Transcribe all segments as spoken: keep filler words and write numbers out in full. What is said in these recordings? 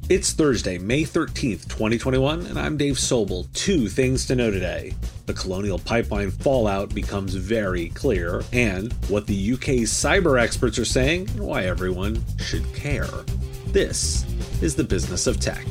It's Thursday, May thirteenth, twenty twenty-one, and I'm Dave Sobel. Two things to know today. The Colonial Pipeline fallout becomes very clear, and what the U K's cyber experts are saying and why everyone should care. This is the Business of Tech.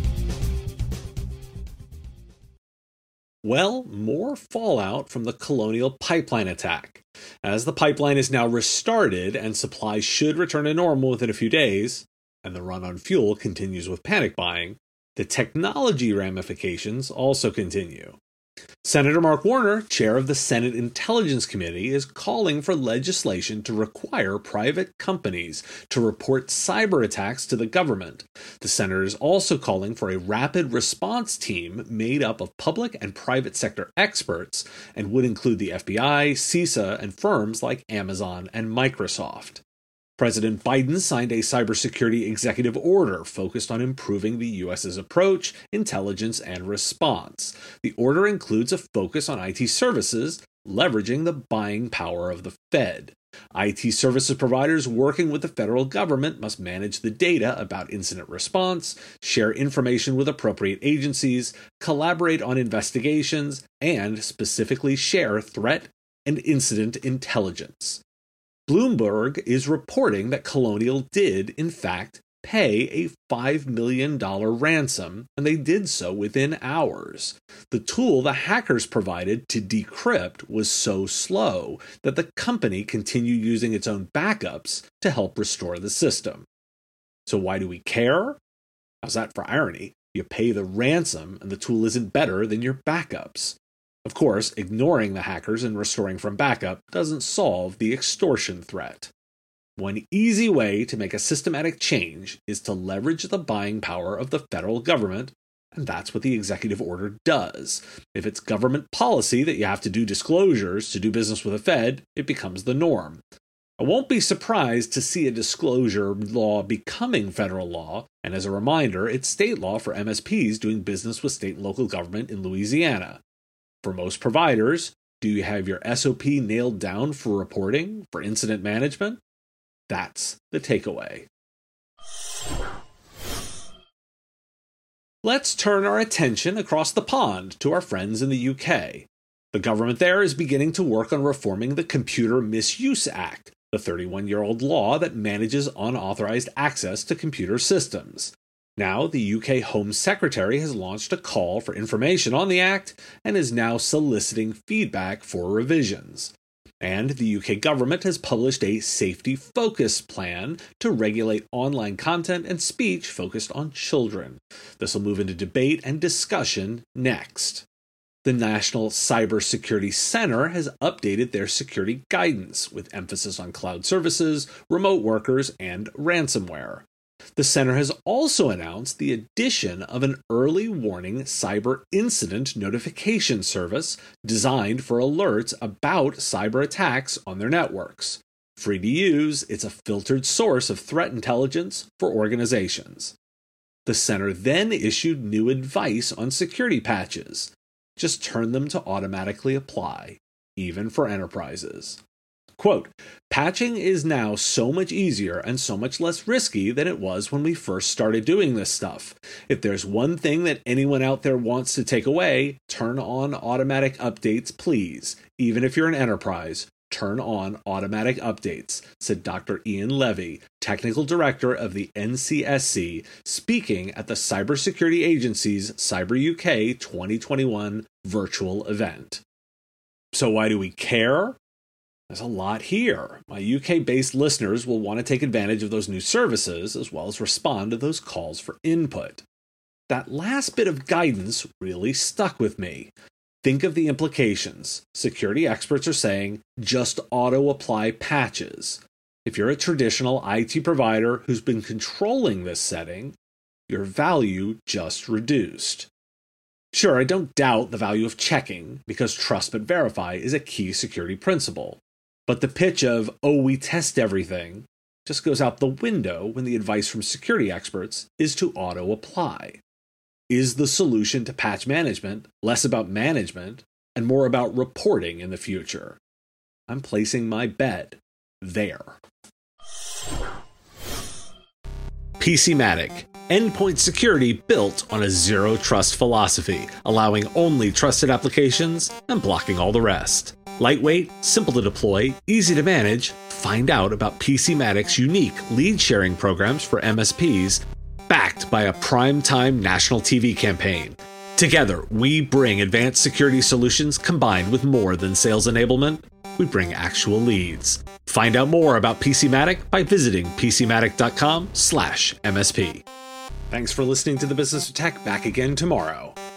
Well, more fallout from the Colonial Pipeline attack. As the pipeline is now restarted and supplies should return to normal within a few days, and the run on fuel continues with panic buying, the technology ramifications also continue. Senator Mark Warner, chair of the Senate Intelligence Committee, is calling for legislation to require private companies to report cyber attacks to the government. The senator is also calling for a rapid response team made up of public and private sector experts and would include the F B I, CISA, and firms like Amazon and Microsoft. President Biden signed a cybersecurity executive order focused on improving the U S's approach, intelligence, and response. The order includes a focus on I T services, leveraging the buying power of the Fed. I T services providers working with the federal government must manage the data about incident response, share information with appropriate agencies, collaborate on investigations, and specifically share threat and incident intelligence. Bloomberg is reporting that Colonial did, in fact, pay a five million dollars ransom, and they did so within hours. The tool the hackers provided to decrypt was so slow that the company continued using its own backups to help restore the system. So why do we care? How's that for irony? You pay the ransom, and the tool isn't better than your backups. Of course, ignoring the hackers and restoring from backup doesn't solve the extortion threat. One easy way to make a systematic change is to leverage the buying power of the federal government, and that's what the executive order does. If it's government policy that you have to do disclosures to do business with the Fed, it becomes the norm. I won't be surprised to see a disclosure law becoming federal law, and as a reminder, it's state law for M S Ps doing business with state and local government in Louisiana. For most providers, do you have your S O P nailed down for reporting, for incident management? That's the takeaway. Let's turn our attention across the pond to our friends in the U K. The government there is beginning to work on reforming the Computer Misuse Act, the thirty-one-year-old law that manages unauthorized access to computer systems. Now, the U K Home Secretary has launched a call for information on the Act and is now soliciting feedback for revisions. And the U K government has published a safety focus plan to regulate online content and speech focused on children. This will move into debate and discussion next. The National Cybersecurity Center has updated their security guidance with emphasis on cloud services, remote workers, and ransomware. The center has also announced the addition of an early warning cyber incident notification service designed for alerts about cyber attacks on their networks. Free to use, it's a filtered source of threat intelligence for organizations. The center then issued new advice on security patches. Just turn them to automatically apply, even for enterprises. Quote, patching is now so much easier and so much less risky than it was when we first started doing this stuff. If there's one thing that anyone out there wants to take away, turn on automatic updates, please. Even if you're an enterprise, turn on automatic updates, said Doctor Ian Levy, technical director of the N C S C, speaking at the Cybersecurity Agency's Cyber U K twenty twenty-one virtual event. So why do we care? There's a lot here. My U K-based listeners will want to take advantage of those new services as well as respond to those calls for input. That last bit of guidance really stuck with me. Think of the implications. Security experts are saying just auto-apply patches. If you're a traditional I T provider who's been controlling this setting, your value just reduced. Sure, I don't doubt the value of checking, because trust but verify is a key security principle. But the pitch of, oh, we test everything, just goes out the window when the advice from security experts is to auto-apply. Is the solution to patch management less about management and more about reporting in the future? I'm placing my bet there. PCmatic. Endpoint security built on a zero-trust philosophy, allowing only trusted applications and blocking all the rest. Lightweight, simple to deploy, easy to manage. Find out about PCmatic's unique lead-sharing programs for M S Ps, backed by a prime-time national T V campaign. Together, we bring advanced security solutions combined with more than sales enablement. We bring actual leads. Find out more about PCmatic by visiting PCmatic.com slash MSP. Thanks for listening to The Business of Tech. Back again tomorrow.